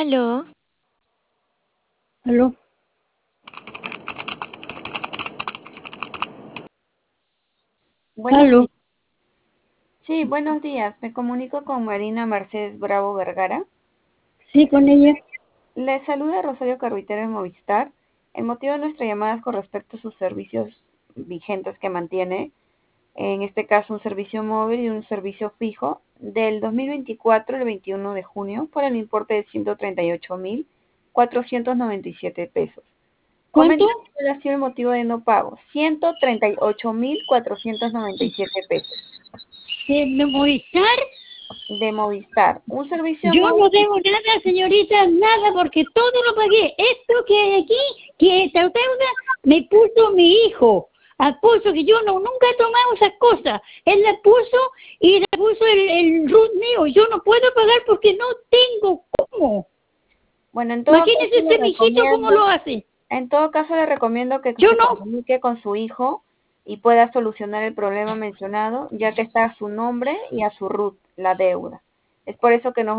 Aló, ¿Aló? Buenos ¿Aló? días. Sí, buenos días. Me comunico con Marina Mercedes Bravo Vergara. Sí, con ella. Le saluda Rosario Carruitero de Movistar. El motivo de nuestra llamada es con respecto a sus servicios vigentes que mantiene, en este caso un servicio móvil y un servicio fijo, del 2024 al 21 de junio por el importe de 138.497 pesos. ¿Cuánto? Comenta cuál ha sido el motivo de no pago. 138.497 pesos. ¿De Movistar? De Movistar. Un servicio Yo móvil. no debo nada, señorita, nada, porque todo lo pagué. Esto que hay aquí, que esta deuda, me puso mi hijo. Puso que yo nunca he tomado esas cosas. Él la puso y le puso el root mío. Yo no puedo pagar porque no tengo cómo. Bueno, en todo caso Imagínese le ese mijito cómo lo recomiendo, hace. que Yo se no. comunique con su hijo y pueda solucionar el problema mencionado, ya que está a su nombre y a su RUT, la deuda. Es por eso que nos